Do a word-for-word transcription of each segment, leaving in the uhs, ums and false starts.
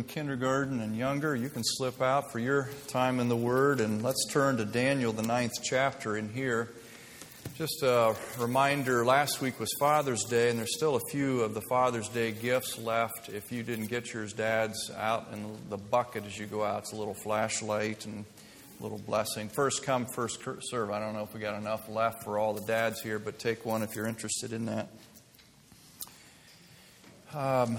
in kindergarten and younger, you can slip out for your time in the Word, and let's turn to Daniel, the ninth chapter in here. Just a reminder, last week was Father's Day, and there's still a few of the Father's Day gifts left. If you didn't get yours, Dad's out in the bucket as you go out. It's a little flashlight and a little blessing. First come, first serve. I don't know if we got enough left for all the dads here, but take one if you're interested in that. Um...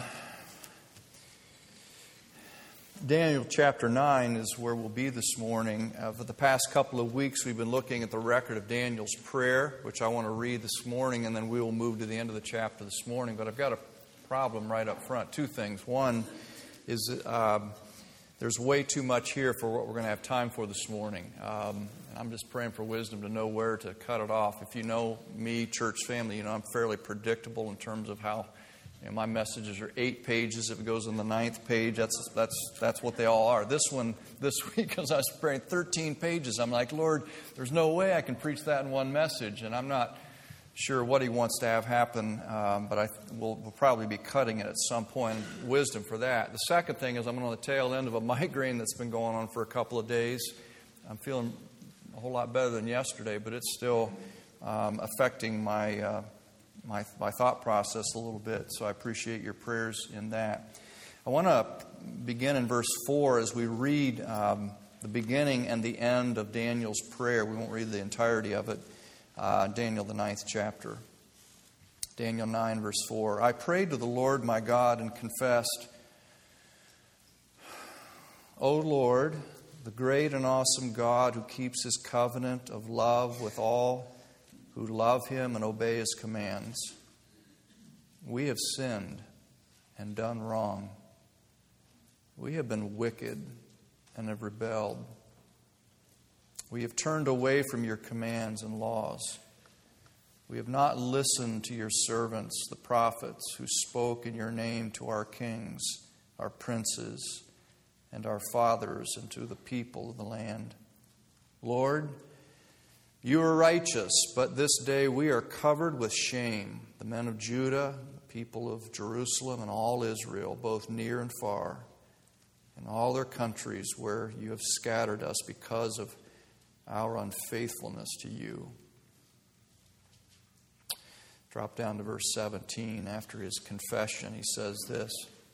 Daniel chapter nine is where we'll be this morning. Uh, for the past couple of weeks, we've been looking at the record of Daniel's prayer, which I want to read this morning, and then we will move to the end of the chapter this morning. But I've got a problem right up front. Two things. One is uh, there's way too much here for what we're going to have time for this morning. Um, I'm just praying for wisdom to know where to cut it off. If you know me, church family, you know I'm fairly predictable in terms of how You know, my messages are eight pages. If it goes on the ninth page, that's that's that's what they all are. This one, this week, because I was preparing thirteen pages, I'm like, Lord, there's no way I can preach that in one message. And I'm not sure what He wants to have happen, um, but I will we'll probably be cutting it at some point. Wisdom for that. The second thing is I'm on the tail end of a migraine that's been going on for a couple of days. I'm feeling a whole lot better than yesterday, but it's still um, affecting my... Uh, My, my thought process a little bit, so I appreciate your prayers in that. I want to begin in verse four as we read um, the beginning and the end of Daniel's prayer. We won't read the entirety of it. Uh, Daniel, the ninth chapter. Daniel nine, verse four. I prayed to the Lord my God and confessed, O Lord, the great and awesome God who keeps His covenant of love with all who love Him and obey His commands. We have sinned and done wrong. We have been wicked and have rebelled. We have turned away from Your commands and laws. We have not listened to Your servants, the prophets, who spoke in Your name to our kings, our princes, and our fathers, and to the people of the land. Lord, You are righteous, but this day we are covered with shame, the men of Judah, the people of Jerusalem, and all Israel, both near and far, and all their countries where You have scattered us because of our unfaithfulness to You. Drop down to verse seventeen. After his confession, he says this.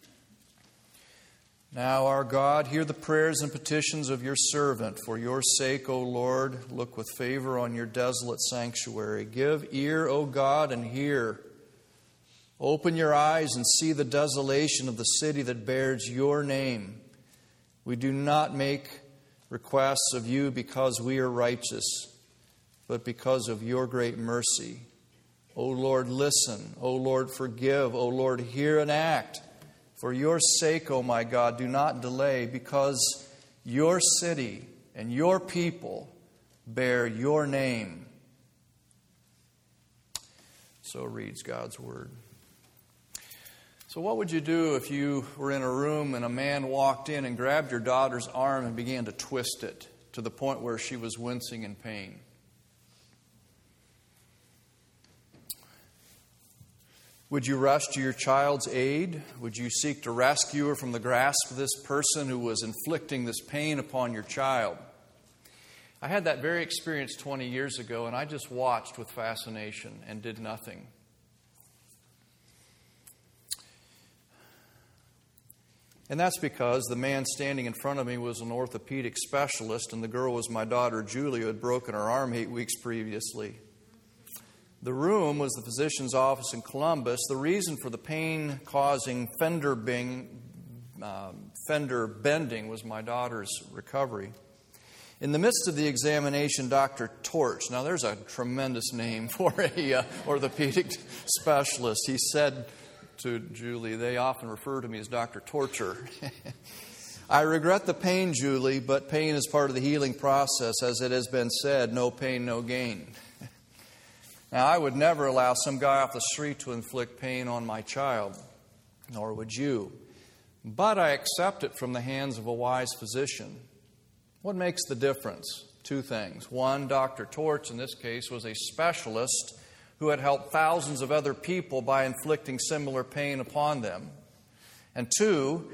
Now, our God, hear the prayers and petitions of Your servant. For Your sake, O Lord, look with favor on Your desolate sanctuary. Give ear, O God, and hear. Open Your eyes and see the desolation of the city that bears Your name. We do not make requests of You because we are righteous, but because of Your great mercy. O Lord, listen. O Lord, forgive. O Lord, hear and act. For Your sake, O my God, do not delay, because Your city and Your people bear Your name. So reads God's Word. So what would you do if you were in a room and a man walked in and grabbed your daughter's arm and began to twist it to the point where she was wincing in pain? Would you rush to your child's aid? Would you seek to rescue her from the grasp of this person who was inflicting this pain upon your child? I had that very experience twenty years ago, and I just watched with fascination and did nothing. And that's because the man standing in front of me was an orthopedic specialist, and the girl was my daughter Julie, who had broken her arm eight weeks previously. The room was the physician's office in Columbus. The reason for the pain-causing fender, bing, uh, fender bending was my daughter's recovery. In the midst of the examination, Doctor Torch, now there's a tremendous name for a uh, orthopedic specialist. He said to Julie, they often refer to me as Doctor Torture. I regret the pain, Julie, but pain is part of the healing process. As it has been said, no pain, no gain. Now, I would never allow some guy off the street to inflict pain on my child, nor would you. But I accept it from the hands of a wise physician. What makes the difference? Two things. One, Doctor Torch, in this case, was a specialist who had helped thousands of other people by inflicting similar pain upon them. And two,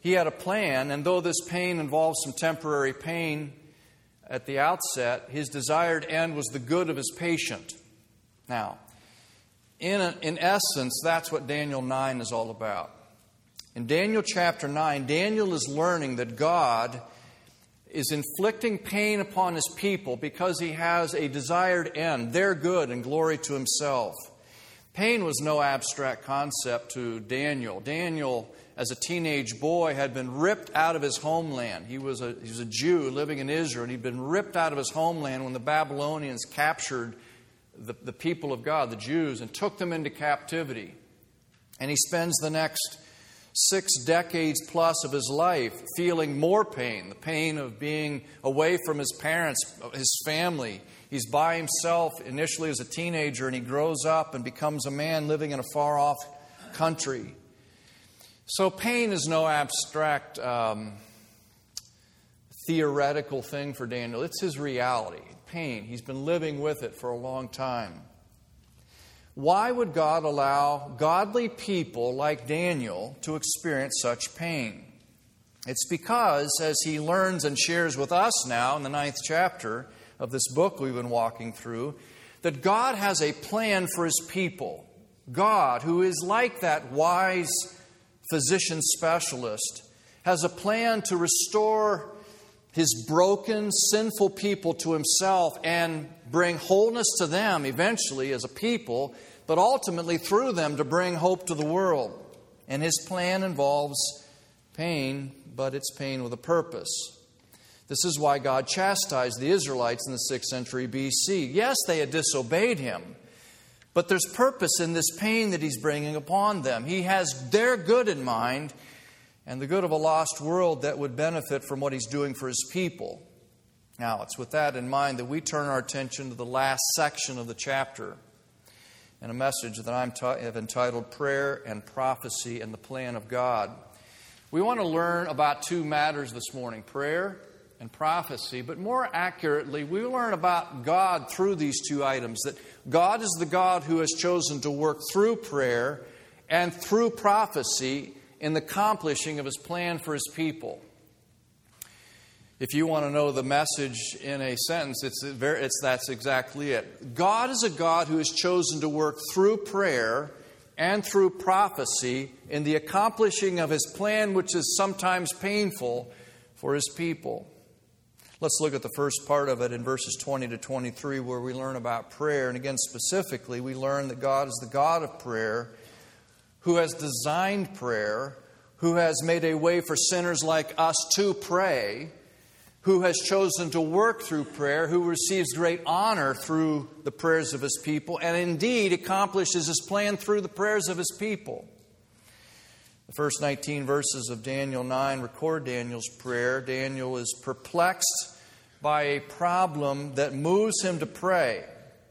he had a plan, and though this pain involved some temporary pain at the outset, his desired end was the good of his patient. Now, in, a, in essence, that's what Daniel nine is all about. In Daniel chapter nine, Daniel is learning that God is inflicting pain upon his people because he has a desired end, their good and glory to himself. Pain was no abstract concept to Daniel. Daniel, as a teenage boy, had been ripped out of his homeland. He was a, he was a Jew living in Israel, and he'd been ripped out of his homeland when the Babylonians captured the, the people of God, the Jews, and took them into captivity. And he spends the next six decades plus of his life feeling more pain, the pain of being away from his parents, his family. He's by himself initially as a teenager, and he grows up and becomes a man living in a far-off country. So pain is no abstract, um, theoretical thing for Daniel. It's his reality. Pain. He's been living with it for a long time. Why would God allow godly people like Daniel to experience such pain? It's because, as he learns and shares with us now in the ninth chapter of this book we've been walking through, that God has a plan for his people. God, who is like that wise physician specialist, has a plan to restore his broken, sinful people to himself and bring wholeness to them eventually as a people, but ultimately through them to bring hope to the world. And his plan involves pain, but it's pain with a purpose. This is why God chastised the Israelites in the sixth century B C. Yes, they had disobeyed him, but there's purpose in this pain that he's bringing upon them. He has their good in mind and the good of a lost world that would benefit from what he's doing for his people. Now, it's with that in mind that we turn our attention to the last section of the chapter and a message that I'm t- have entitled Prayer and Prophecy and the Plan of God. We want to learn about two matters this morning, prayer and prophecy, but more accurately, we learn about God through these two items, that God is the God who has chosen to work through prayer and through prophecy in the accomplishing of his plan for his people. If you want to know the message in a sentence, it's, very, it's that's exactly it. God is a God who has chosen to work through prayer and through prophecy in the accomplishing of his plan, which is sometimes painful for his people. Let's look at the first part of it in verses twenty to twenty-three, where we learn about prayer. And again, specifically, we learn that God is the God of prayer, who has designed prayer, who has made a way for sinners like us to pray, who has chosen to work through prayer, who receives great honor through the prayers of his people, and indeed accomplishes his plan through the prayers of his people. The first nineteen verses of Daniel nine record Daniel's prayer. Daniel is perplexed by a problem that moves him to pray.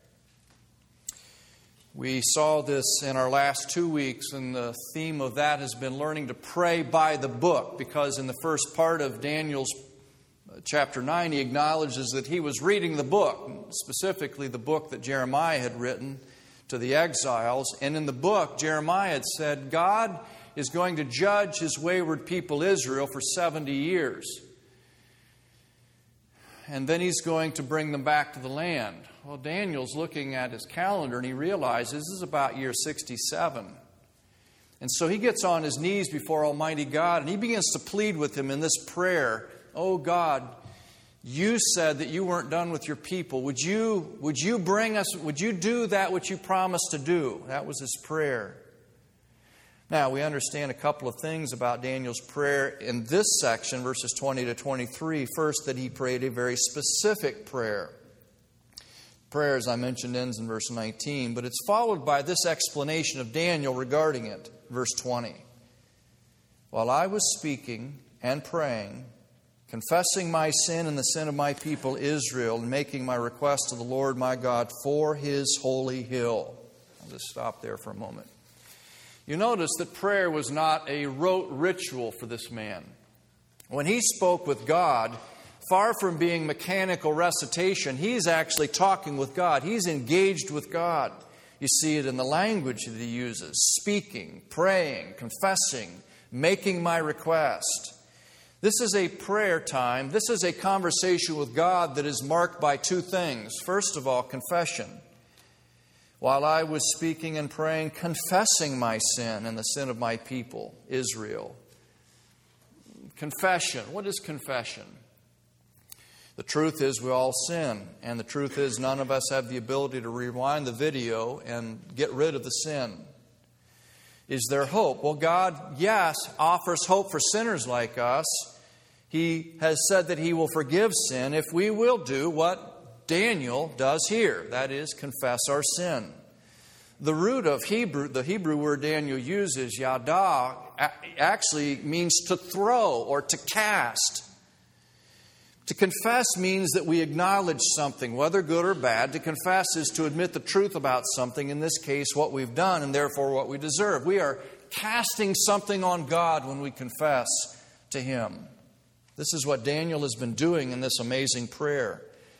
We saw this in our last two weeks, and the theme of that has been learning to pray by the book, because in the first part of Daniel's chapter nine, he acknowledges that he was reading the book, specifically the book that Jeremiah had written to the exiles. And in the book, Jeremiah had said, God is going to judge his wayward people Israel for seventy years. And then he's going to bring them back to the land. Well, Daniel's looking at his calendar and he realizes this is about year sixty-seven. And so he gets on his knees before Almighty God and he begins to plead with him in this prayer. Oh God, you said that you weren't done with your people. Would you, would you bring us, would you do that which you promised to do? That was his prayer. Now, we understand a couple of things about Daniel's prayer in this section, verses twenty to twenty-three. First, that he prayed a very specific prayer. Prayer, as I mentioned, ends in verse nineteen, but it's followed by this explanation of Daniel regarding it, verse twenty. While I was speaking and praying, confessing my sin and the sin of my people Israel, and making my request to the Lord my God for his holy hill. I'll just stop there for a moment. You notice that prayer was not a rote ritual for this man. When he spoke with God, far from being mechanical recitation, he's actually talking with God. He's engaged with God. You see it in the language that he uses: speaking, praying, confessing, making my request. This is a prayer time. This is a conversation with God that is marked by two things. First of all, confession. While I was speaking and praying, confessing my sin and the sin of my people, Israel. Confession. What is confession? The truth is we all sin. And the truth is none of us have the ability to rewind the video and get rid of the sin. Is there hope? Well, God, yes, offers hope for sinners like us. He has said that He will forgive sin if we will do what Daniel does here. That is, confess our sin. The root of Hebrew, the Hebrew word Daniel uses, yada, actually means to throw or to cast. To confess means that we acknowledge something, whether good or bad. To confess is to admit the truth about something, in this case, what we've done, and therefore what we deserve. We are casting something on God when we confess to Him. This is what Daniel has been doing in this amazing prayer.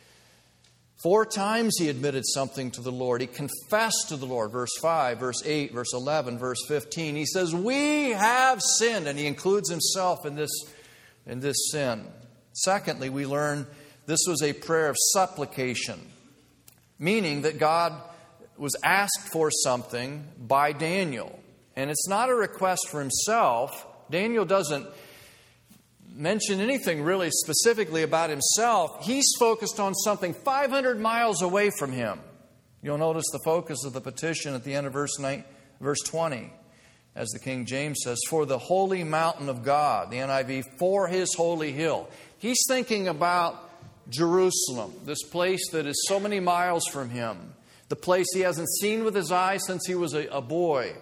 Four times he admitted something to the Lord. He confessed to the Lord. Verse five, verse eight, verse eleven, verse fifteen. He says, we have sinned. And he includes himself in this, in this sin. Secondly, we learn this was a prayer of supplication, meaning that God was asked for something by Daniel. And it's not a request for himself. Daniel doesn't mention anything really specifically about himself. He's focused on something five hundred miles away from him. You'll notice the focus of the petition at the end of verse nine, verse twenty. As the King James says, for the holy mountain of God. The N I V, for His holy hill. He's thinking about Jerusalem, this place that is so many miles from him. The place he hasn't seen with his eyes since he was a, a boy.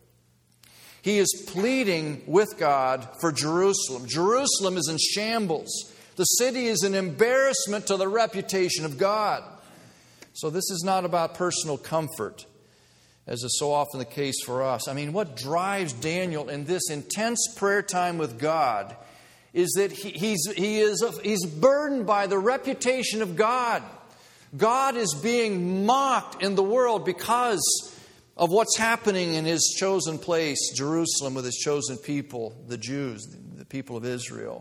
He is pleading with God for Jerusalem. Jerusalem is in shambles. The city is an embarrassment to the reputation of God. So this is not about personal comfort, as is so often the case for us. I mean, what drives Daniel in this intense prayer time with God is that he, he's, he is, he's burdened by the reputation of God. God is being mocked in the world because of what's happening in His chosen place, Jerusalem, with His chosen people, the Jews, the people of Israel.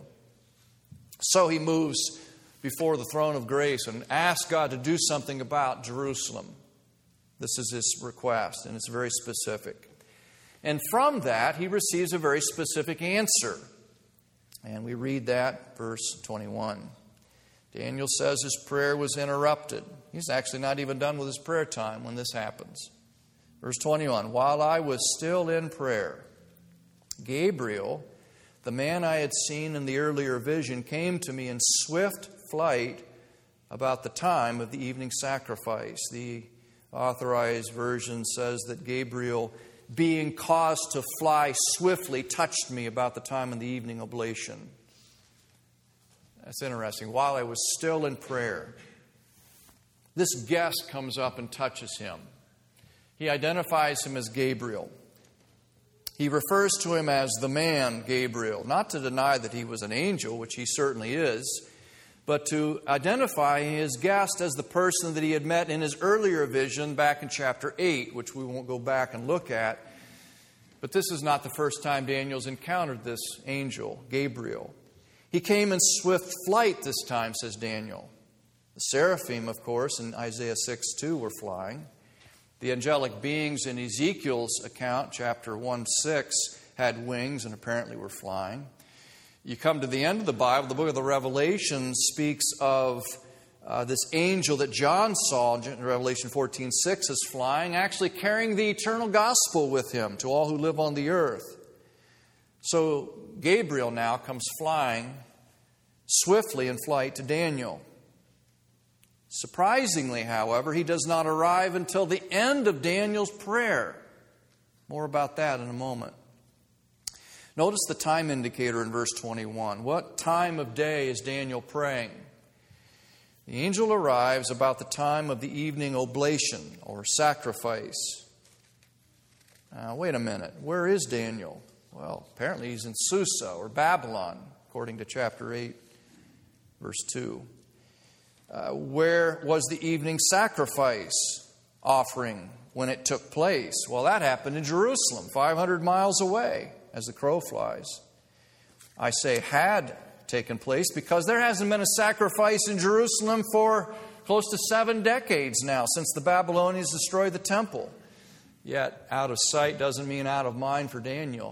So he moves before the throne of grace and asks God to do something about Jerusalem. This is his request, and it's very specific. And from that, he receives a very specific answer. And we read that, verse twenty-one. Daniel says his prayer was interrupted. He's actually not even done with his prayer time when this happens. Verse twenty-one, while I was still in prayer, Gabriel, the man I had seen in the earlier vision, came to me in swift flight about the time of the evening sacrifice. The Authorized Version says that Gabriel, being caused to fly swiftly, touched me about the time of the evening oblation. That's interesting. While I was still in prayer, this guest comes up and touches him. He identifies him as Gabriel. He refers to him as the man Gabriel, not to deny that he was an angel, which he certainly is, but to identify his guest as the person that he had met in his earlier vision back in chapter eight, which we won't go back and look at. But this is not the first time Daniel's encountered this angel, Gabriel. He came in swift flight this time, says Daniel. The seraphim, of course, in Isaiah six two were flying. The angelic beings in Ezekiel's account, chapter one six, had wings and apparently were flying. You come to the end of the Bible, the book of the Revelation speaks of uh, this angel that John saw in Revelation fourteen six is flying, actually carrying the eternal gospel with him to all who live on the earth. So Gabriel now comes flying swiftly in flight to Daniel. Surprisingly, however, he does not arrive until the end of Daniel's prayer. More about that in a moment. Notice the time indicator in verse twenty-one. What time of day is Daniel praying? The angel arrives about the time of the evening oblation or sacrifice. Now, wait a minute. Where is Daniel? Well, apparently he's in Susa or Babylon, according to chapter eight, verse two. Uh, where was the evening sacrifice offering when it took place? Well, that happened in Jerusalem, five hundred miles away, as the crow flies. I say had taken place because there hasn't been a sacrifice in Jerusalem for close to seven decades now, since the Babylonians destroyed the temple. Yet out of sight doesn't mean out of mind for Daniel.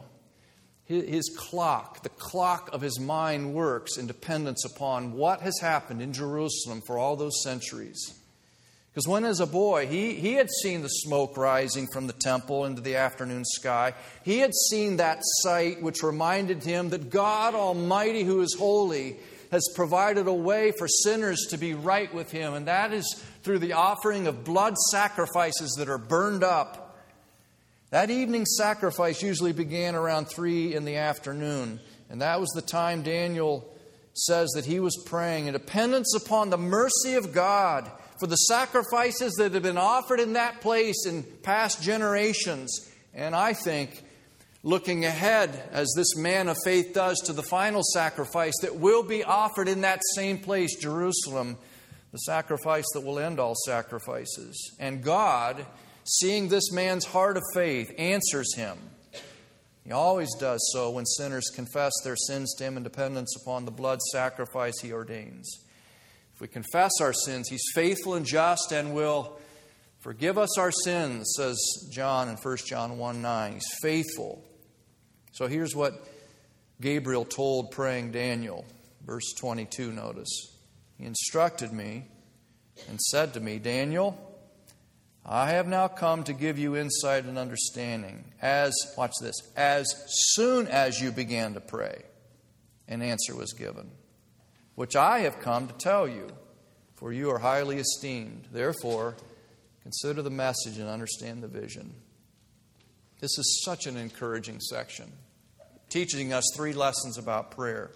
His clock, the clock of his mind works in dependence upon what has happened in Jerusalem for all those centuries. Because when as a boy, he, he had seen the smoke rising from the temple into the afternoon sky. He had seen that sight which reminded him that God Almighty, who is holy, has provided a way for sinners to be right with Him. And that is through the offering of blood sacrifices that are burned up. That evening sacrifice usually began around three in the afternoon. And that was the time Daniel says that he was praying in dependence upon the mercy of God for the sacrifices that have been offered in that place in past generations. And I think, looking ahead, as this man of faith does, to the final sacrifice that will be offered in that same place, Jerusalem, the sacrifice that will end all sacrifices. And God, seeing this man's heart of faith, answers him. He always does so when sinners confess their sins to Him in dependence upon the blood sacrifice He ordains. If we confess our sins, He's faithful and just and will forgive us our sins, says John in First John one nine. He's faithful. So here's what Gabriel told praying Daniel. Verse twenty-two, notice. He instructed me and said to me, Daniel, I have now come to give you insight and understanding. As, watch this, as soon as you began to pray, an answer was given, which I have come to tell you, for you are highly esteemed. Therefore, consider the message and understand the vision. This is such an encouraging section, teaching us three lessons about prayer.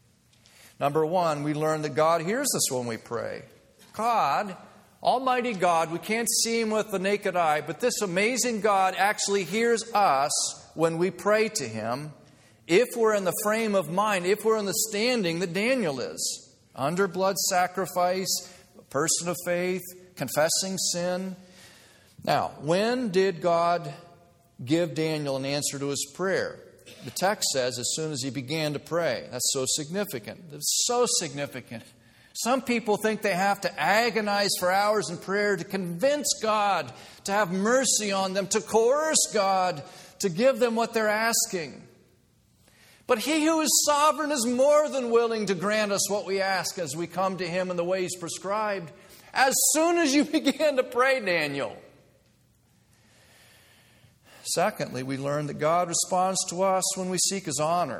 Number one, we learn that God hears us when we pray. God, Almighty God, we can't see Him with the naked eye, but this amazing God actually hears us when we pray to Him, if we're in the frame of mind, if we're in the standing that Daniel is, under blood sacrifice, a person of faith, confessing sin. Now, when did God give Daniel an answer to his prayer? The text says as soon as he began to pray. That's so significant. It's so significant. Some people think they have to agonize for hours in prayer to convince God to have mercy on them, to coerce God to give them what they're asking. But He who is sovereign is more than willing to grant us what we ask as we come to Him in the way He's prescribed. As soon as you begin to pray, Daniel. Secondly, we learn that God responds to us when we seek His honor.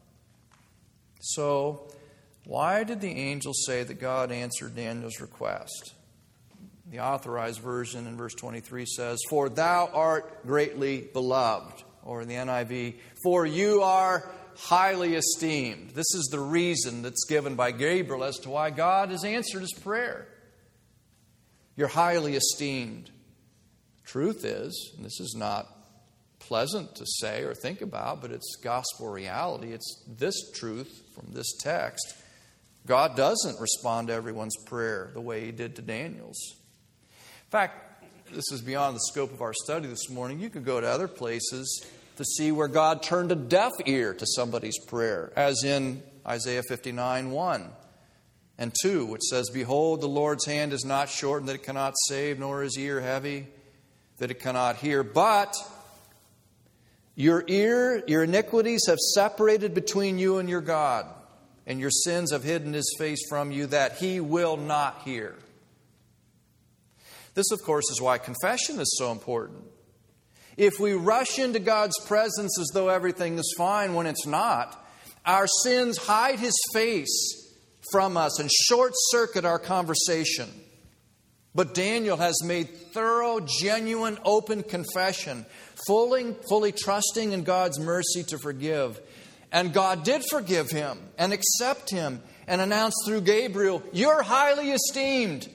So, why did the angel say that God answered Daniel's request? The Authorized Version in verse twenty-three says, For thou art greatly beloved. Or in the N I V, For you are highly esteemed. This is the reason that's given by Gabriel as to why God has answered his prayer. You're highly esteemed. Truth is, and this is not pleasant to say or think about, but it's gospel reality. It's this truth from this text. God doesn't respond to everyone's prayer the way He did to Daniel's. In fact, this is beyond the scope of our study this morning. You could go to other places to see where God turned a deaf ear to somebody's prayer, as in Isaiah fifty-nine, one and two, which says, Behold, the Lord's hand is not shortened that it cannot save, nor His ear heavy that it cannot hear. But your ear, your iniquities have separated between you and your God, and your sins have hidden His face from you, that He will not hear. This, of course, is why confession is so important. If we rush into God's presence as though everything is fine when it's not, our sins hide His face from us and short-circuit our conversation. But Daniel has made thorough, genuine, open confession, fully, fully trusting in God's mercy to forgive. And God did forgive him and accept him and announce through Gabriel, You're highly esteemed.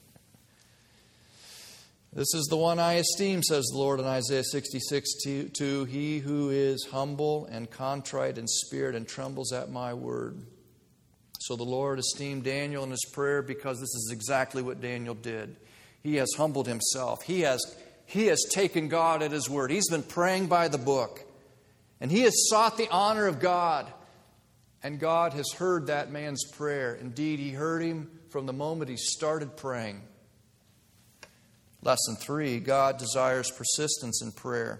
This is the one I esteem, says the Lord in Isaiah sixty-six two. He who is humble and contrite in spirit and trembles at my word. So the Lord esteemed Daniel in his prayer because this is exactly what Daniel did. He has humbled himself. He has, he has taken God at His word. He's been praying by the book. And he has sought the honor of God. And God has heard that man's prayer. Indeed, he heard him from the moment he started praying. Lesson three, God desires persistence in prayer.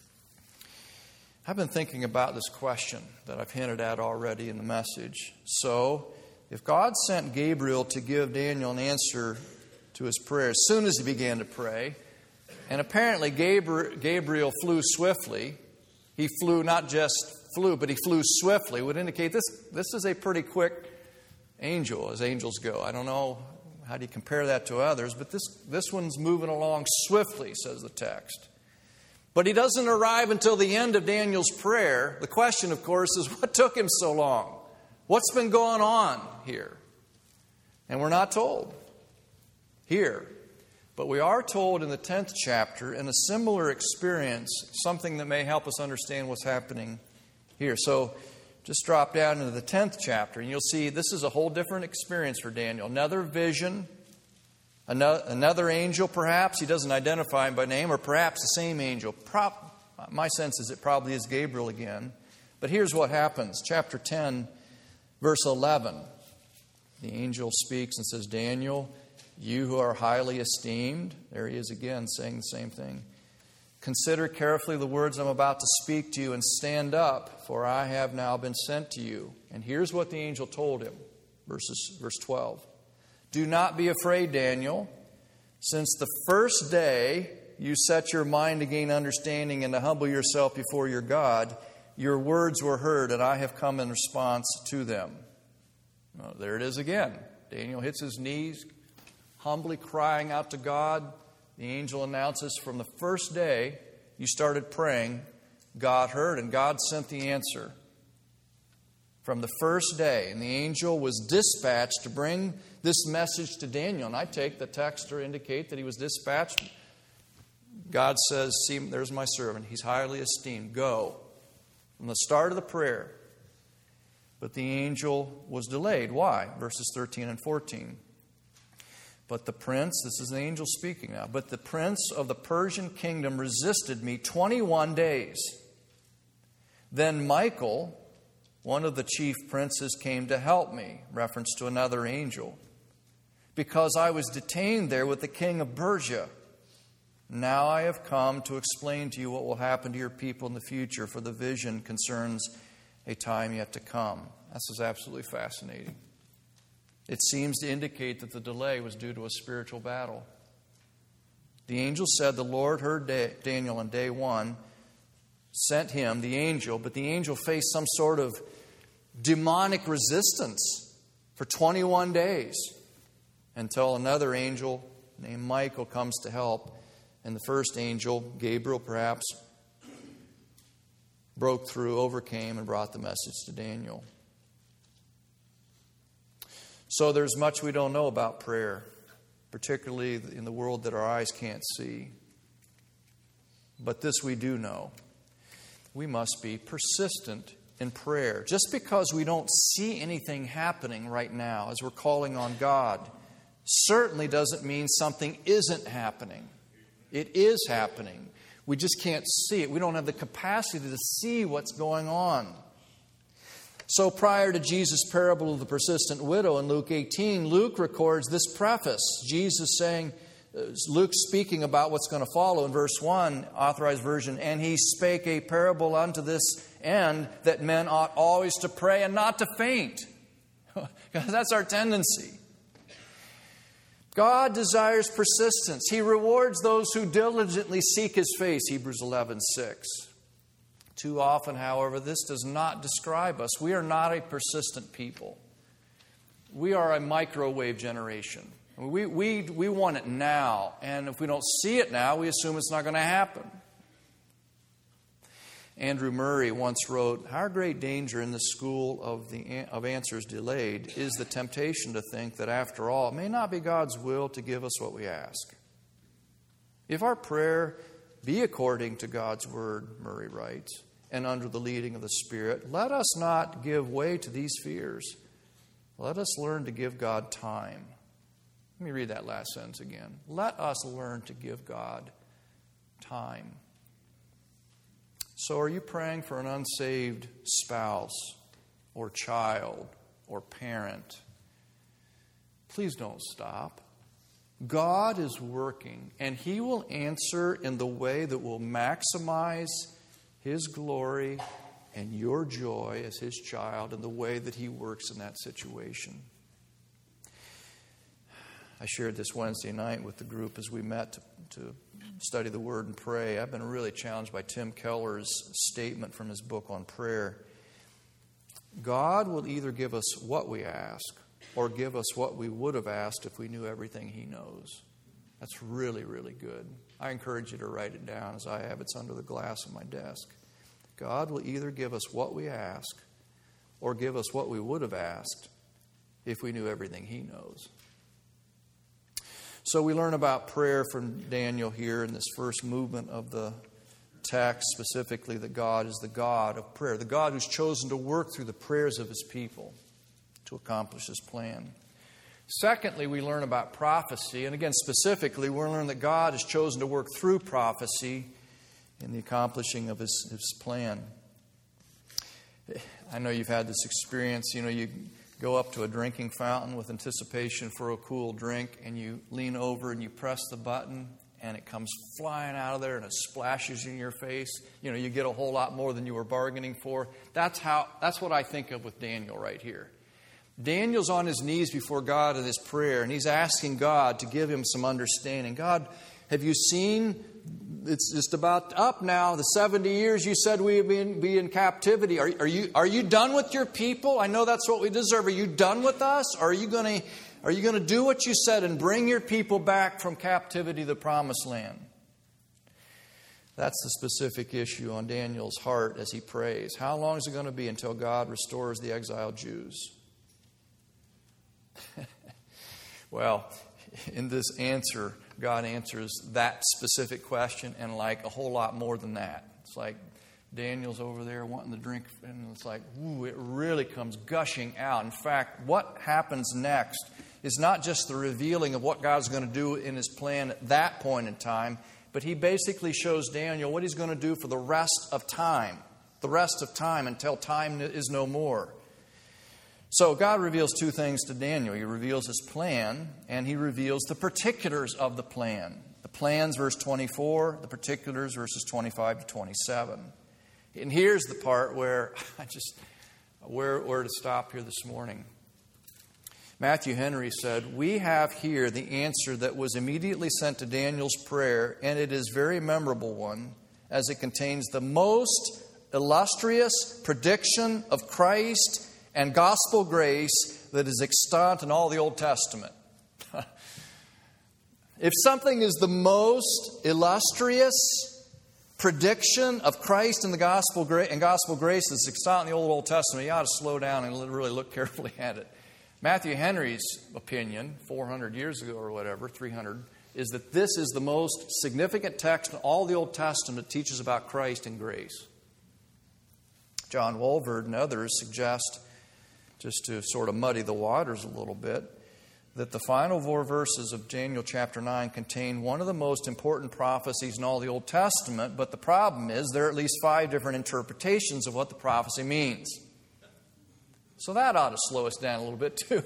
I've been thinking about this question that I've hinted at already in the message. So, if God sent Gabriel to give Daniel an answer to his prayer as soon as he began to pray, and apparently Gabriel flew swiftly, he flew not just flew, but he flew swiftly, would indicate this, this is a pretty quick angel as angels go. I don't know how do you compare that to others, but this, this one's moving along swiftly, says the text. But he doesn't arrive until the end of Daniel's prayer. The question, of course, is what took him so long? What's been going on here? And we're not told here. But we are told in the tenth chapter, in a similar experience, something that may help us understand what's happening here. So just drop down into the tenth chapter, and you'll see this is a whole different experience for Daniel. Another vision, another, another angel perhaps. He doesn't identify him by name, or perhaps the same angel. Pro- my sense is it probably is Gabriel again. But here's what happens. Chapter ten, verse eleven. The angel speaks and says, Daniel, you who are highly esteemed, there he is again saying the same thing. Consider carefully the words I'm about to speak to you and stand up, for I have now been sent to you. And here's what the angel told him, verses, verse twelve. Do not be afraid, Daniel, since the first day you set your mind to gain understanding and to humble yourself before your God, your words were heard, and I have come in response to them. Well, there it is again. Daniel hits his knees, humbly crying out to God. The angel announces from the first day you started praying, God heard and God sent the answer. From the first day. And the angel was dispatched to bring this message to Daniel. And I take the text to indicate that he was dispatched. God says, see, there's my servant. He's highly esteemed. Go. From the start of the prayer. But the angel was delayed. Why? Verses thirteen and fourteen. But the prince, this is the angel speaking now, but the prince of the Persian kingdom resisted me twenty-one days. Then Michael, one of the chief princes, came to help me, reference to another angel, because I was detained there with the king of Persia. Now I have come to explain to you what will happen to your people in the future, for the vision concerns a time yet to come. This is absolutely fascinating. It seems to indicate that the delay was due to a spiritual battle. The angel said the Lord heard Daniel on day one, sent him, the angel, but the angel faced some sort of demonic resistance for twenty-one days until another angel named Michael comes to help. And the first angel, Gabriel perhaps, broke through, overcame, and brought the message to Daniel. So there's much we don't know about prayer, particularly in the world that our eyes can't see. But this we do know. We must be persistent in prayer. Just because we don't see anything happening right now as we're calling on God, certainly doesn't mean something isn't happening. It is happening. We just can't see it. We don't have the capacity to see what's going on. So prior to Jesus' parable of the persistent widow in Luke eighteen, Luke records this preface. Jesus saying, Luke speaking about what's going to follow in verse one, authorized version, and he spake a parable unto this end, that men ought always to pray and not to faint. Because that's our tendency. God desires persistence. He rewards those who diligently seek His face, Hebrews eleven six. Too often, however, this does not describe us. We are not a persistent people. We are a microwave generation. We, we, we want it now, and if we don't see it now, we assume it's not going to happen. Andrew Murray once wrote, "Our great danger in the school of, the, of answers delayed is the temptation to think that, after all, it may not be God's will to give us what we ask. If our prayer be according to God's word," Murray writes, "and under the leading of the Spirit, let us not give way to these fears. Let us learn to give God time." Let me read that last sentence again. Let us learn to give God time. So are you praying for an unsaved spouse or child or parent? Please don't stop. God is working, and He will answer in the way that will maximize His glory and your joy as His child in the way that He works in that situation. I shared this Wednesday night with the group as we met to, to study the Word and pray. I've been really challenged by Tim Keller's statement from his book on prayer. God will either give us what we ask or give us what we would have asked if we knew everything He knows. That's really, really good. I encourage you to write it down as I have. It's under the glass of my desk. God will either give us what we ask or give us what we would have asked if we knew everything He knows. So we learn about prayer from Daniel here in this first movement of the text, specifically that God is the God of prayer, the God who's chosen to work through the prayers of His people to accomplish His plan. Secondly, we learn about prophecy, and again, specifically, we learn that God has chosen to work through prophecy in the accomplishing of His, His plan. I know you've had this experience. You know, you go up to a drinking fountain with anticipation for a cool drink, and you lean over and you press the button, and it comes flying out of there and it splashes in your face. You know, you get a whole lot more than you were bargaining for. That's how. That's what I think of with Daniel right here. Daniel's on his knees before God in his prayer, and he's asking God to give him some understanding. God, have you seen? It's just about up now. The seventy years you said we'd be in, be in captivity. Are, are you are you done with your people? I know that's what we deserve. Are you done with us? Or are you going to are you going to do what you said and bring your people back from captivity to the promised land? That's the specific issue on Daniel's heart as he prays. How long is it going to be until God restores the exiled Jews? Well, in this answer, God answers that specific question and like a whole lot more than that. It's like Daniel's over there wanting to drink, and it's like, ooh, it really comes gushing out. In fact, what happens next is not just the revealing of what God's going to do in His plan at that point in time, but He basically shows Daniel what He's going to do for the rest of time, the rest of time until time is no more. So God reveals two things to Daniel. He reveals His plan, and He reveals the particulars of the plan. The plan's verse twenty-four, the particulars verses twenty-five to twenty-seven. And here's the part where I just, where, where to stop here this morning. Matthew Henry said, "We have here the answer that was immediately sent to Daniel's prayer, and it is a very memorable one, as it contains the most illustrious prediction of Christ and gospel grace that is extant in all the Old Testament." If something is the most illustrious prediction of Christ and the gospel gra- and gospel grace that's extant in the Old Old Testament, you ought to slow down and really look carefully at it. Matthew Henry's opinion, four hundred years ago or whatever, three hundred, is that this is the most significant text in all the Old Testament that teaches about Christ and grace. John Walvoord and others suggest, just to sort of muddy the waters a little bit, that the final four verses of Daniel chapter nine contain one of the most important prophecies in all the Old Testament, but the problem is there are at least five different interpretations of what the prophecy means. So that ought to slow us down a little bit too.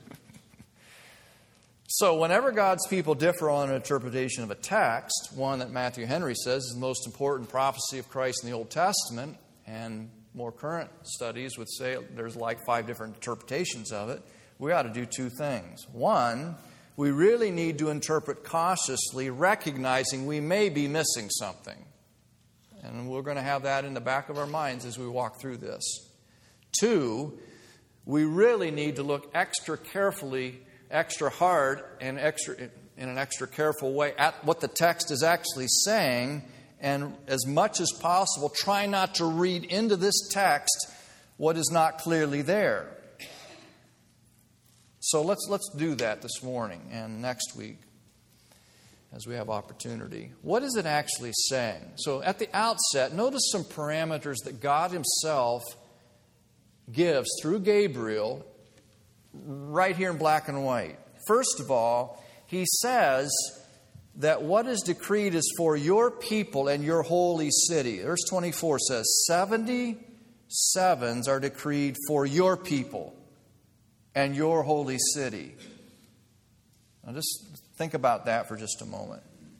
So whenever God's people differ on an interpretation of a text, one that Matthew Henry says is the most important prophecy of Christ in the Old Testament, and more current studies would say there's like five different interpretations of it, we ought to do two things. One, we really need to interpret cautiously, recognizing we may be missing something. And we're going to have that in the back of our minds as we walk through this. Two, we really need to look extra carefully, extra hard, and extra in an extra careful way at what the text is actually saying, and as much as possible, try not to read into this text what is not clearly there. So let's let's do that this morning and next week as we have opportunity. What is it actually saying? So at the outset, notice some parameters that God Himself gives through Gabriel right here in black and white. First of all, He says that what is decreed is for your people and your holy city. Verse twenty-four says, seventy sevens are decreed for your people and your holy city. Now just think about that for just a moment.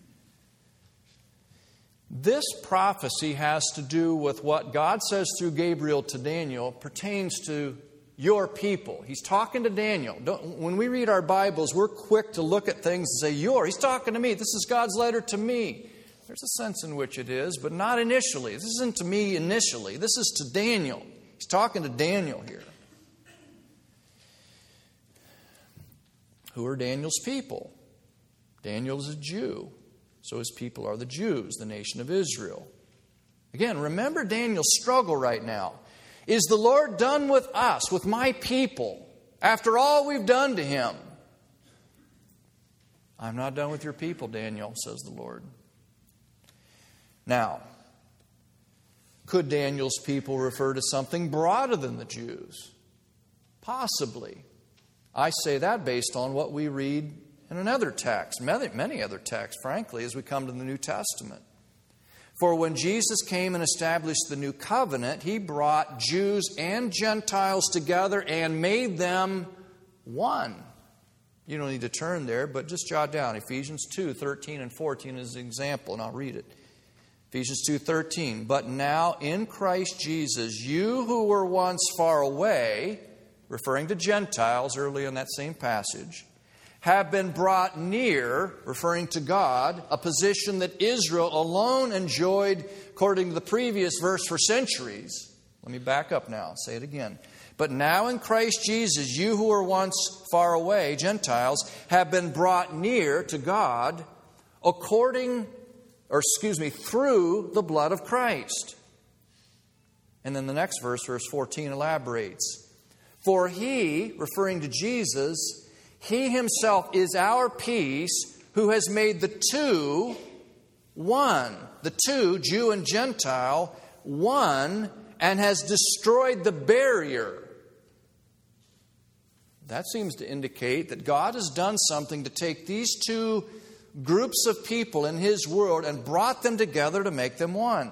This prophecy has to do with what God says through Gabriel to Daniel pertains to your people. He's talking to Daniel. Don't, when we read our Bibles, we're quick to look at things and say, your. He's talking to me. This is God's letter to me. There's a sense in which it is, but not initially. This isn't to me initially. This is to Daniel. He's talking to Daniel here. Who are Daniel's people? Daniel is a Jew. So his people are the Jews, the nation of Israel. Again, remember Daniel's struggle right now. Is the Lord done with us, with my people, after all we've done to him? I'm not done with your people, Daniel, says the Lord. Now, could Daniel's people refer to something broader than the Jews? Possibly. I say that based on what we read in another text, many, many other texts, frankly, as we come to the New Testament. For when Jesus came and established the new covenant, he brought Jews and Gentiles together and made them one. You don't need to turn there, but just jot down Ephesians two, thirteen and fourteen as an example, and I'll read it. Ephesians two, thirteen. But now in Christ Jesus, you who were once far away, referring to Gentiles early in that same passage, have been brought near, referring to God, a position that Israel alone enjoyed, according to the previous verse, for centuries. Let me back up now, say it again. But now in Christ Jesus, you who were once far away, Gentiles, have been brought near to God according, or excuse me, through the blood of Christ. And then the next verse, verse fourteen, elaborates. For he, referring to Jesus, he himself is our peace, who has made the two one. The two, Jew and Gentile, one, and has destroyed the barrier. That seems to indicate that God has done something to take these two groups of people in his world and brought them together to make them one.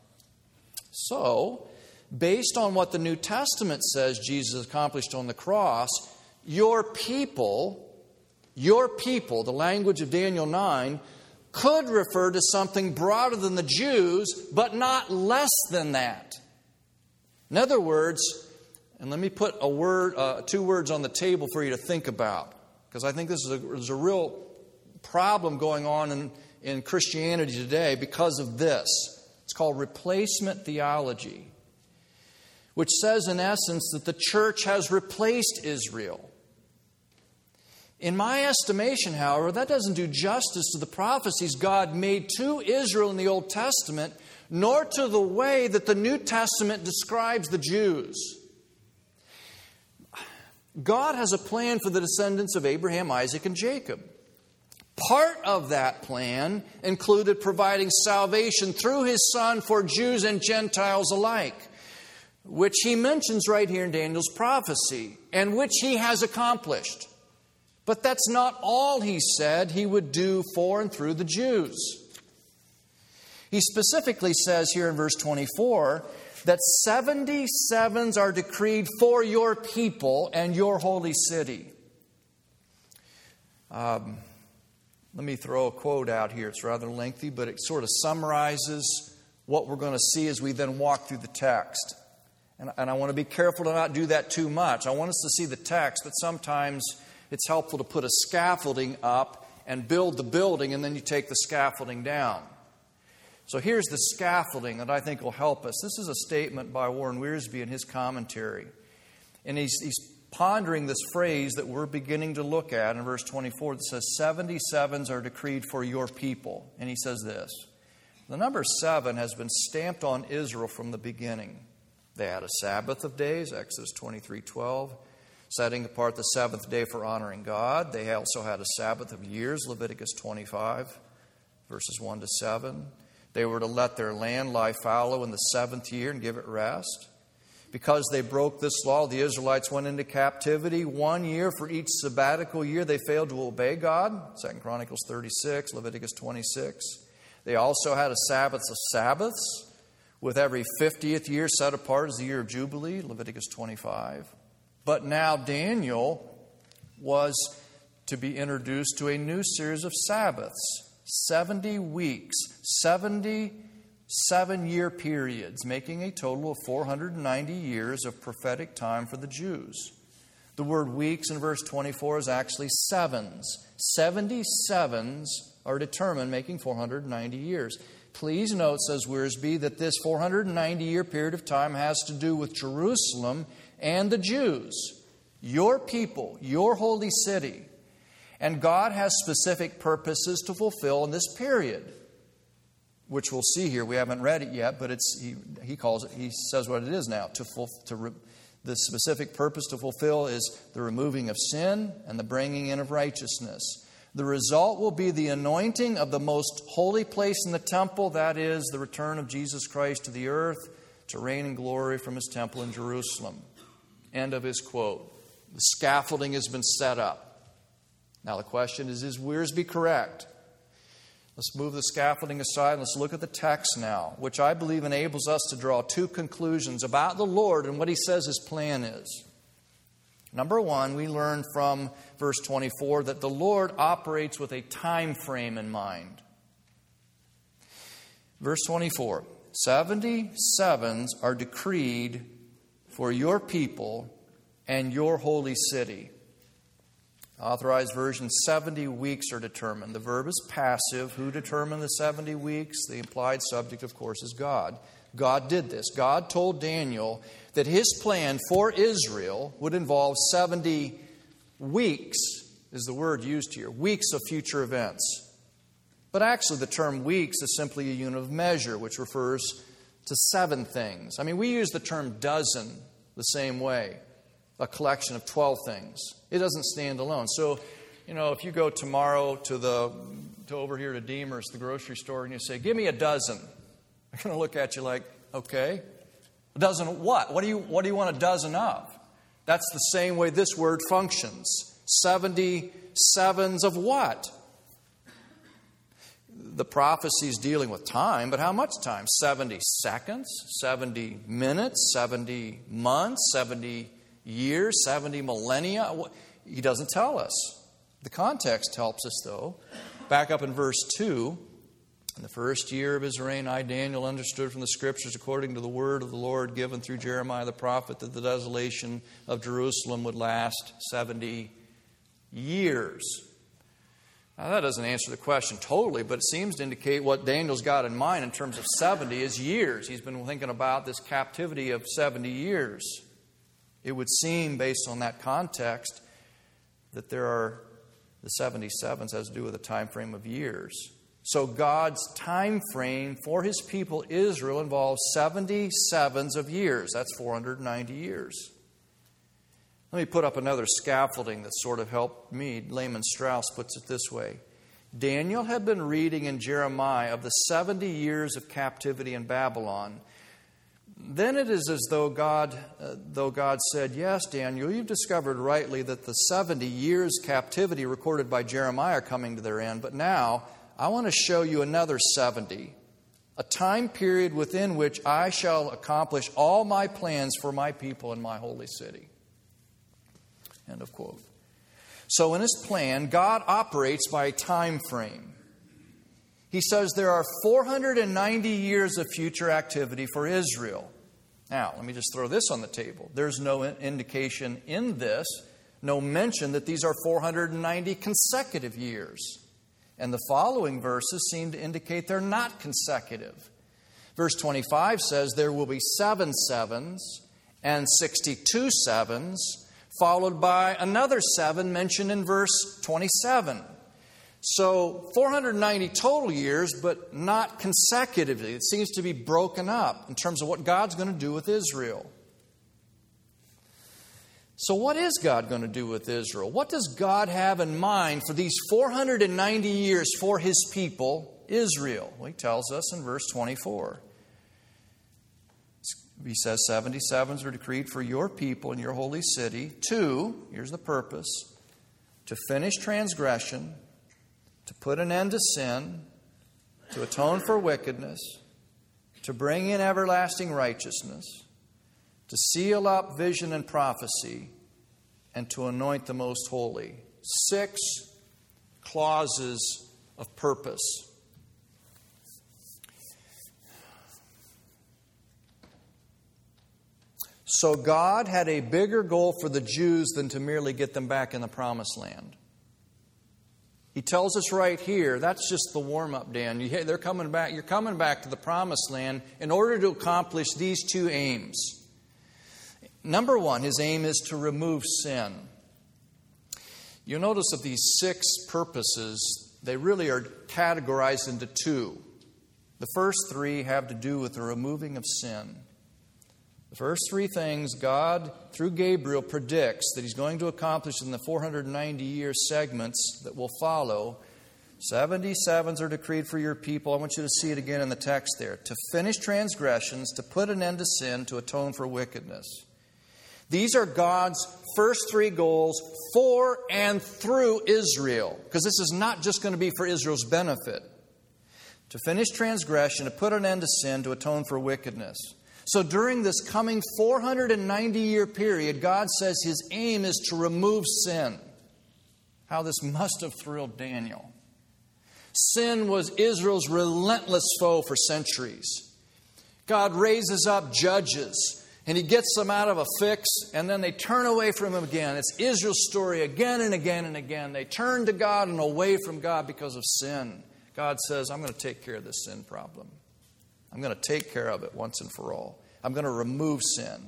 So, based on what the New Testament says Jesus accomplished on the cross, your people, your people, the language of Daniel nine, could refer to something broader than the Jews, but not less than that. In other words, and let me put a word, uh, two words on the table for you to think about, because I think this is a, there's a real problem going on in, in Christianity today because of this. It's called replacement theology, which says in essence that the church has replaced Israel. In my estimation, however, that doesn't do justice to the prophecies God made to Israel in the Old Testament, nor to the way that the New Testament describes the Jews. God has a plan for the descendants of Abraham, Isaac, and Jacob. Part of that plan included providing salvation through his Son for Jews and Gentiles alike, which he mentions right here in Daniel's prophecy, and which he has accomplished. But that's not all he said he would do for and through the Jews. He specifically says here in verse twenty-four that seventy sevens are decreed for your people and your holy city. Um, let me throw a quote out here. It's rather lengthy, but it sort of summarizes what we're going to see as we then walk through the text. And, and I want to be careful to not do that too much. I want us to see the text, but sometimes it's helpful to put a scaffolding up and build the building, and then you take the scaffolding down. So here's the scaffolding that I think will help us. This is a statement by Warren Wiersbe in his commentary. And he's, he's pondering this phrase that we're beginning to look at in verse twenty-four that says, seventy sevens are decreed for your people. And he says this, the number seven has been stamped on Israel from the beginning. They had a Sabbath of days, Exodus twenty-three twelve. Setting apart the seventh day for honoring God. They also had a Sabbath of years, Leviticus twenty-five, verses one to seven. They were to let their land lie fallow in the seventh year and give it rest. Because they broke this law, the Israelites went into captivity. One year for each sabbatical year they failed to obey God. Second Chronicles thirty-six, Leviticus twenty-six. They also had a Sabbath of Sabbaths, with every fiftieth year set apart as the year of Jubilee, Leviticus twenty-five. But now Daniel was to be introduced to a new series of Sabbaths, seventy weeks, seventy-seven-year periods, making a total of four hundred ninety years of prophetic time for the Jews. The word weeks in verse twenty-four is actually sevens. seventy sevens are determined, making four hundred ninety years. Please note, says Wiersbe, that this four hundred ninety-year period of time has to do with Jerusalem and the Jews, your people, your holy city. And God has specific purposes to fulfill in this period, which we'll see here. We haven't read it yet, but it's he, he calls it, he says what it is now. To, to re, the specific purpose to fulfill is the removing of sin and the bringing in of righteousness. The result will be the anointing of the most holy place in the temple, that is, the return of Jesus Christ to the earth to reign in glory from His temple in Jerusalem. End of his quote. The scaffolding has been set up. Now the question is, is Wiersbe correct? Let's move the scaffolding aside and let's look at the text now, which I believe enables us to draw two conclusions about the Lord and what He says His plan is. Number one, we learn from verse twenty-four that the Lord operates with a time frame in mind. Verse twenty-four, seventy sevens are decreed for your people and your holy city. Authorized version, seventy weeks are determined. The verb is passive. Who determined the seventy weeks? The implied subject, of course, is God. God did this. God told Daniel that His plan for Israel would involve seventy weeks, is the word used here, weeks of future events. But actually the term weeks is simply a unit of measure, which refers to seven things. I mean, we use the term dozen the same way, a collection of twelve things. It doesn't stand alone. So, you know, if you go tomorrow to the to over here to Deemer's, the grocery store, and you say, give me a dozen, they're going to look at you like, okay, a dozen of what? What do you what do you want a dozen of? That's the same way this word functions. seventy sevens of what? The prophecy is dealing with time, but how much time? seventy seconds, seventy minutes, seventy months, seventy years, seventy millennia. He doesn't tell us. The context helps us, though. Back up in verse two. In the first year of his reign, I, Daniel, understood from the Scriptures, according to the word of the Lord given through Jeremiah the prophet, that the desolation of Jerusalem would last seventy years. Now, that doesn't answer the question totally, but it seems to indicate what Daniel's got in mind in terms of seventy is years. He's been thinking about this captivity of seventy years. It would seem, based on that context, that there are the seventy-sevens has to do with a time frame of years. So God's time frame for His people Israel involves seventy-sevens of years. That's four hundred ninety years. Let me put up another scaffolding that sort of helped me. Lehman Strauss puts it this way. Daniel had been reading in Jeremiah of the seventy years of captivity in Babylon. Then it is as though God, uh, though God said, yes, Daniel, you've discovered rightly that the seventy years captivity recorded by Jeremiah are coming to their end. But now I want to show you another seventy, a time period within which I shall accomplish all my plans for my people in my holy city. End of quote. So in His plan, God operates by a time frame. He says there are four hundred ninety years of future activity for Israel. Now, let me just throw this on the table. There's no indication in this, no mention that these are four hundred ninety consecutive years. And the following verses seem to indicate they're not consecutive. Verse twenty-five says there will be seven sevens and sixty-two sevens, followed by another seven mentioned in verse twenty-seven. So four hundred ninety total years, but not consecutively. It seems to be broken up in terms of what God's going to do with Israel. So what is God going to do with Israel? What does God have in mind for these four hundred ninety years for His people, Israel? Well, He tells us in verse twenty-four. He says seventy-sevens are decreed for your people in your holy city. Two, here's the purpose, to finish transgression, to put an end to sin, to atone for wickedness, to bring in everlasting righteousness, to seal up vision and prophecy, and to anoint the most holy. Six clauses of purpose. So God had a bigger goal for the Jews than to merely get them back in the promised land. He tells us right here, that's just the warm-up, Dan. You, they're coming back, you're coming back to the promised land in order to accomplish these two aims. Number one, his aim is to remove sin. You'll notice that these six purposes, they really are categorized into two. The first three have to do with the removing of sin. The first three things God, through Gabriel, predicts that He's going to accomplish in the four hundred ninety year segments that will follow. seventy-sevens are decreed for your people. I want you to see it again in the text there. To finish transgressions, to put an end to sin, to atone for wickedness. These are God's first three goals for and through Israel. Because this is not just going to be for Israel's benefit. To finish transgression, to put an end to sin, to atone for wickedness. So during this coming four hundred ninety year period, God says His aim is to remove sin. How this must have thrilled Daniel. Sin was Israel's relentless foe for centuries. God raises up judges, and He gets them out of a fix, and then they turn away from Him again. It's Israel's story again and again and again. They turn to God and away from God because of sin. God says, I'm going to take care of this sin problem. I'm going to take care of it once and for all. I'm going to remove sin.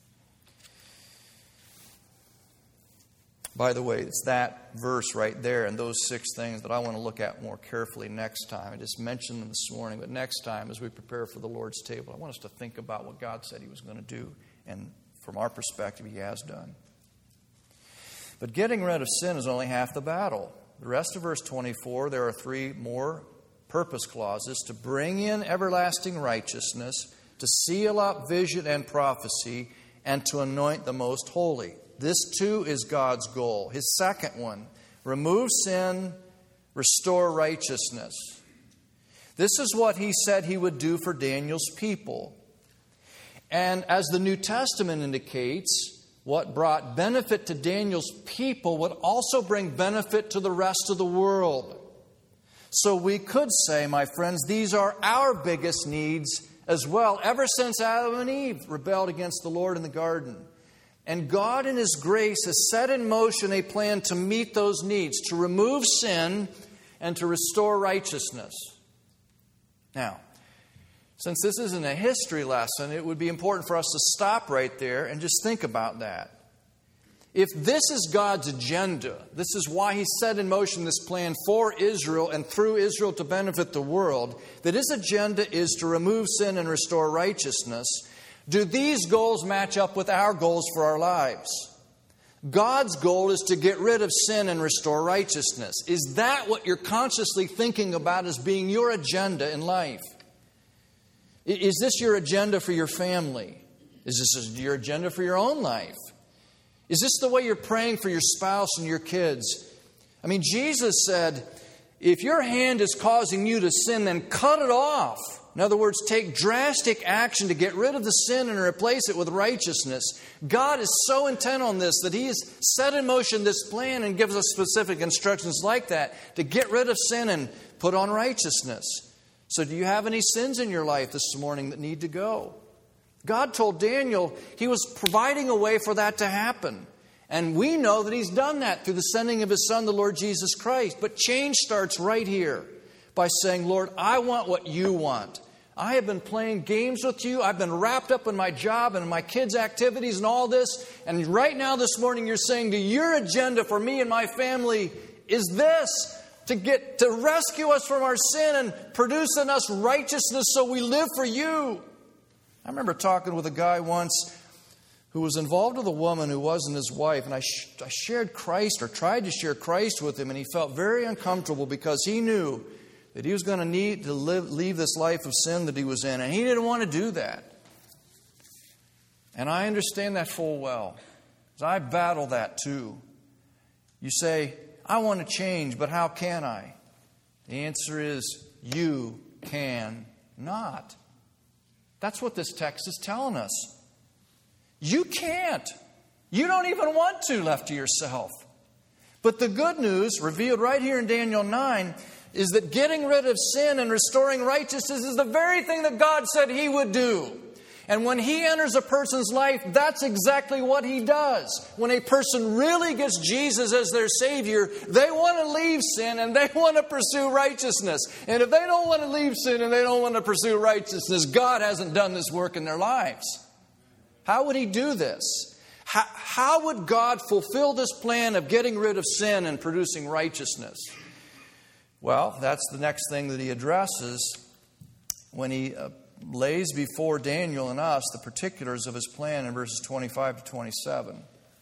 By the way, it's that verse right there and those six things that I want to look at more carefully next time. I just mentioned them this morning, but next time as we prepare for the Lord's table, I want us to think about what God said He was going to do. And from our perspective, He has done. But getting rid of sin is only half the battle. The rest of verse twenty-four, there are three more purpose clauses: to bring in everlasting righteousness, to seal up vision and prophecy, and to anoint the most holy. This too is God's goal. His second one, remove sin, restore righteousness. This is what He said He would do for Daniel's people. And as the New Testament indicates, what brought benefit to Daniel's people would also bring benefit to the rest of the world. So we could say, my friends, these are our biggest needs as well, ever since Adam and Eve rebelled against the Lord in the garden. And God in His grace has set in motion a plan to meet those needs, to remove sin and to restore righteousness. Now, since this isn't a history lesson, it would be important for us to stop right there and just think about that. If this is God's agenda, this is why He set in motion this plan for Israel and through Israel to benefit the world, that His agenda is to remove sin and restore righteousness, do these goals match up with our goals for our lives? God's goal is to get rid of sin and restore righteousness. Is that what you're consciously thinking about as being your agenda in life? Is this your agenda for your family? Is this your agenda for your own life? Is this the way you're praying for your spouse and your kids? I mean, Jesus said, if your hand is causing you to sin, then cut it off. In other words, take drastic action to get rid of the sin and replace it with righteousness. God is so intent on this that He has set in motion this plan and gives us specific instructions like that to get rid of sin and put on righteousness. So do you have any sins in your life this morning that need to go? God told Daniel He was providing a way for that to happen. And we know that He's done that through the sending of His Son, the Lord Jesus Christ. But change starts right here by saying, Lord, I want what You want. I have been playing games with You. I've been wrapped up in my job and in my kids' activities and all this. And right now this morning You're saying to Your agenda for me and my family is this: to get to rescue us from our sin and produce in us righteousness so we live for You. I remember talking with a guy once who was involved with a woman who wasn't his wife, and I, sh- I shared Christ or tried to share Christ with him, and he felt very uncomfortable because he knew that he was going to need to live, leave this life of sin that he was in, and he didn't want to do that. And I understand that full well, because I battle that too. You say, I want to change, but how can I? The answer is, you can not. That's what this text is telling us. You can't. You don't even want to left to yourself. But the good news, revealed right here in Daniel nine, is that getting rid of sin and restoring righteousness is the very thing that God said He would do. And when He enters a person's life, that's exactly what He does. When a person really gets Jesus as their Savior, they want to leave sin and they want to pursue righteousness. And if they don't want to leave sin and they don't want to pursue righteousness, God hasn't done this work in their lives. How would He do this? How, how would God fulfill this plan of getting rid of sin and producing righteousness? Well, that's the next thing that He addresses when He uh, lays before Daniel and us the particulars of His plan in verses twenty-five to twenty-seven.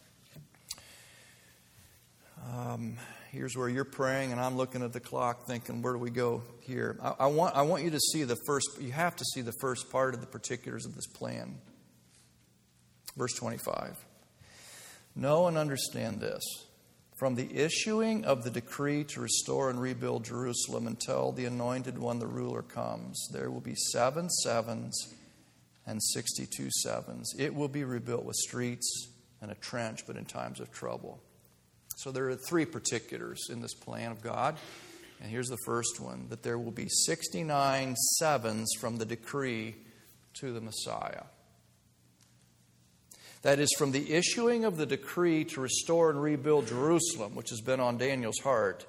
Um, here's where you're praying and I'm looking at the clock thinking, where do we go here? I, I want I want you to see the first, you have to see the first part of the particulars of this plan. Verse twenty-five. Know and understand this. From the issuing of the decree to restore and rebuild Jerusalem until the Anointed One, the ruler, comes, there will be seven sevens and sixty-two sevens. It will be rebuilt with streets and a trench, but in times of trouble. So there are three particulars in this plan of God. And here's the first one, that there will be sixty-nine sevens from the decree to the Messiah. That is, from the issuing of the decree to restore and rebuild Jerusalem, which has been on Daniel's heart.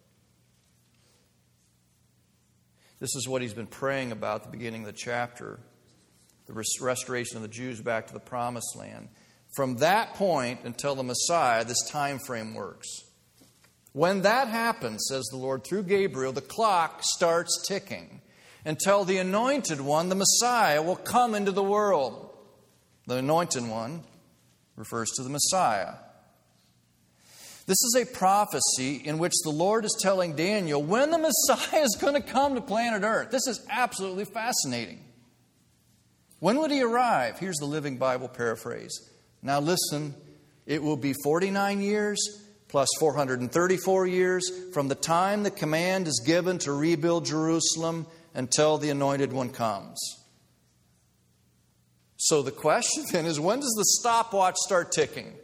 This is what he's been praying about at the beginning of the chapter. The restoration of the Jews back to the Promised Land. From that point until the Messiah, this time frame works. When that happens, says the Lord through Gabriel, the clock starts ticking until the Anointed One, the Messiah, will come into the world. The Anointed One refers to the Messiah. This is a prophecy in which the Lord is telling Daniel when the Messiah is going to come to planet Earth. This is absolutely fascinating. When would He arrive? Here's the Living Bible paraphrase. Now listen, it will be forty-nine years plus four hundred thirty-four years from the time the command is given to rebuild Jerusalem until the Anointed One comes. So the question then is, when does the stopwatch start ticking?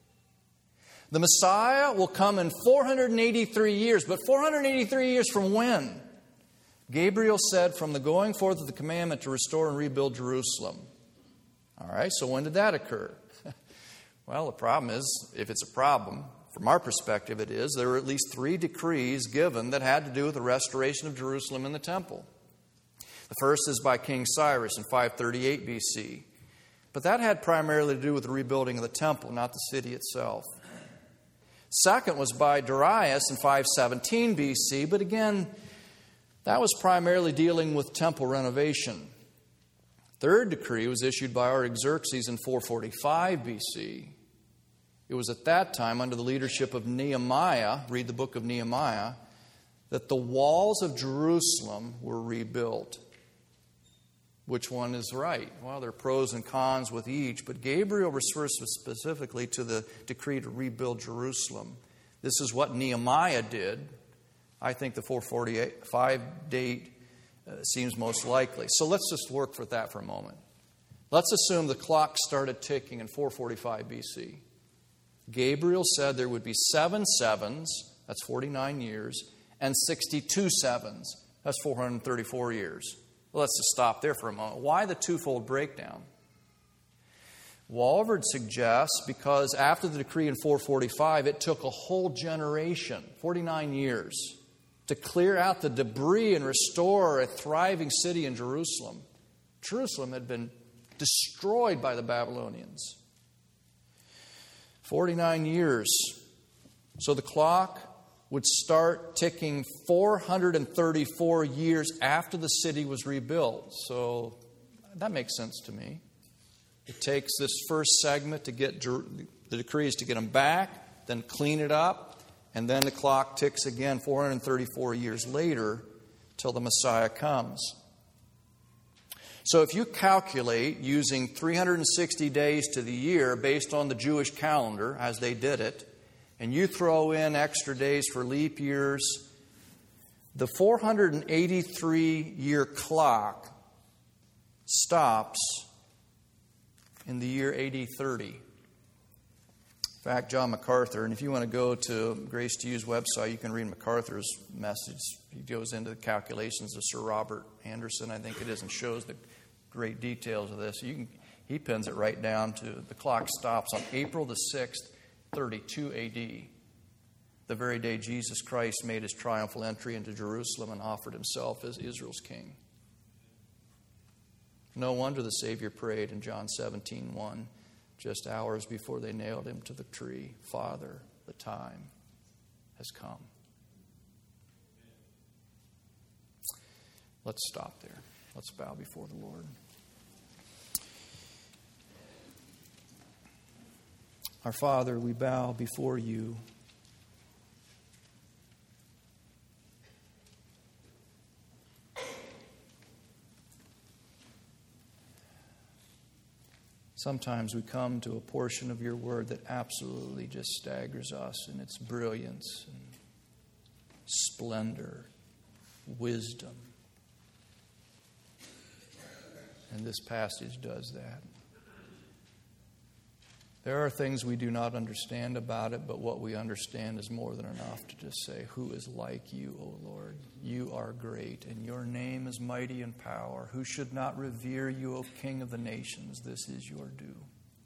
The Messiah will come in four hundred eighty-three years. But four hundred eighty-three years from when? Gabriel said, from the going forth of the commandment to restore and rebuild Jerusalem. All right, so when did that occur? Well, the problem is, if it's a problem, from our perspective it is, there were at least three decrees given that had to do with the restoration of Jerusalem and the temple. The first is by King Cyrus in five thirty-eight B C. But that had primarily to do with the rebuilding of the temple, not the city itself. Second was by Darius in five seventeen B C, but again, that was primarily dealing with temple renovation. Third decree was issued by Artaxerxes in four forty-five B C. It was at that time, under the leadership of Nehemiah, read the book of Nehemiah, that the walls of Jerusalem were rebuilt. Which one is right? Well, there are pros and cons with each, but Gabriel refers specifically to the decree to rebuild Jerusalem. This is what Nehemiah did. I think the four forty-five date uh, seems most likely. So let's just work with that for a moment. Let's assume the clock started ticking in four forty-five B C. Gabriel said there would be seven sevens, that's forty-nine years, and sixty-two sevens, that's four hundred thirty-four years. Well, let's just stop there for a moment. Why the twofold breakdown? Walvoord suggests because after the decree in four forty-five, it took a whole generation, forty-nine years, to clear out the debris and restore a thriving city in Jerusalem. Jerusalem had been destroyed by the Babylonians. forty-nine years. So the clock would start ticking four hundred thirty-four years after the city was rebuilt. So that makes sense to me. It takes this first segment to get the decrees to get them back, then clean it up, and then the clock ticks again four hundred thirty-four years later till the Messiah comes. So if you calculate using three hundred sixty days to the year based on the Jewish calendar as they did it, and you throw in extra days for leap years, the four hundred eighty-three year clock stops in the year A D thirty. In fact, John MacArthur, and if you want to go to Grace to You's website, you can read MacArthur's message. He goes into the calculations of Sir Robert Anderson, I think it is, and shows the great details of this. You can, he pins it right down to the clock stops on April the sixth, thirty-two A D, the very day Jesus Christ made his triumphal entry into Jerusalem and offered himself as Israel's king. No wonder the Savior prayed in John seventeen one, just hours before they nailed him to the tree, "Father, the time has come." Let's stop there. Let's bow before the Lord. Our Father, we bow before you. Sometimes we come to a portion of your word that absolutely just staggers us in its brilliance and splendor, wisdom. And this passage does that. There are things we do not understand about it, but what we understand is more than enough to just say, "Who is like you, O Lord? You are great, and your name is mighty in power. Who should not revere you, O King of the nations? This is your due."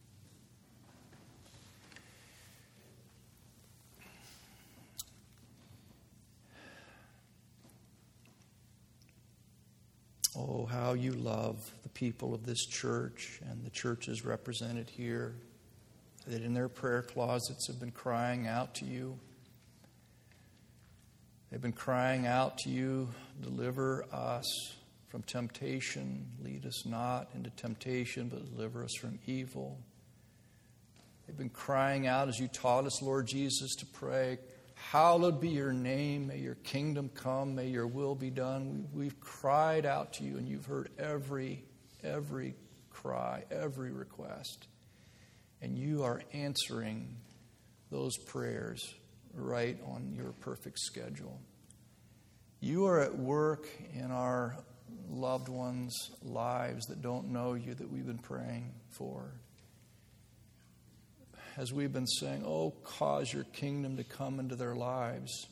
Oh, how you love the people of this church and the churches represented here, that in their prayer closets have been crying out to you. They've been crying out to you, "Deliver us from temptation. Lead us not into temptation, but deliver us from evil." They've been crying out as you taught us, Lord Jesus, to pray, "Hallowed be your name. May your kingdom come. May your will be done." We, we've cried out to you, and you've heard every, every cry, every request. And you are answering those prayers right on your perfect schedule. You are at work in our loved ones' lives that don't know you, that we've been praying for. As we've been saying, "Oh, cause your kingdom to come into their lives."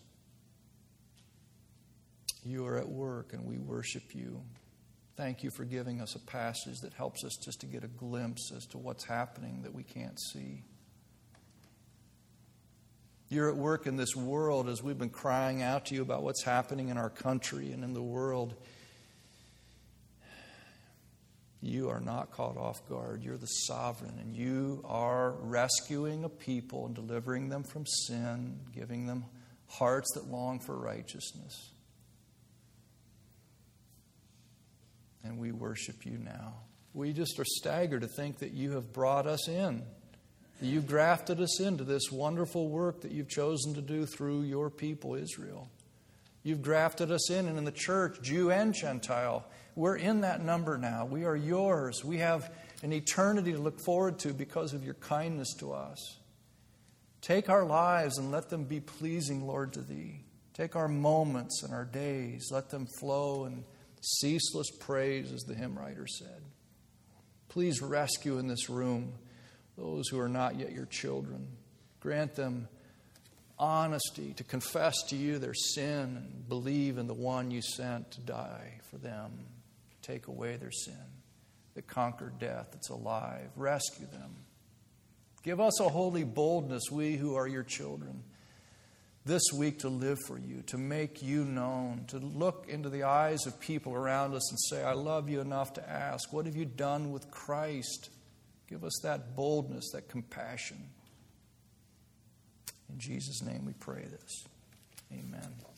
You are at work, and we worship you. Thank you for giving us a passage that helps us just to get a glimpse as to what's happening that we can't see. You're at work in this world as we've been crying out to you about what's happening in our country and in the world. You are not caught off guard. You're the sovereign, and you are rescuing a people and delivering them from sin, giving them hearts that long for righteousness. And we worship you now. We just are staggered to think that you have brought us in. That you've grafted us into this wonderful work that you've chosen to do through your people, Israel. You've grafted us in, and in the church, Jew and Gentile, we're in that number now. We are yours. We have an eternity to look forward to because of your kindness to us. Take our lives and let them be pleasing, Lord, to Thee. Take our moments and our days. Let them flow in ceaseless praise, as the hymn writer said. Please rescue in this room those who are not yet your children. Grant them honesty to confess to you their sin and believe in the one you sent to die for them. Take away their sin, that conquered death, that's alive. Rescue them. Give us a holy boldness, we who are your children, this week to live for you, to make you known, to look into the eyes of people around us and say, "I love you enough to ask, what have you done with Christ?" Give us that boldness, that compassion. In Jesus' name we pray this. Amen.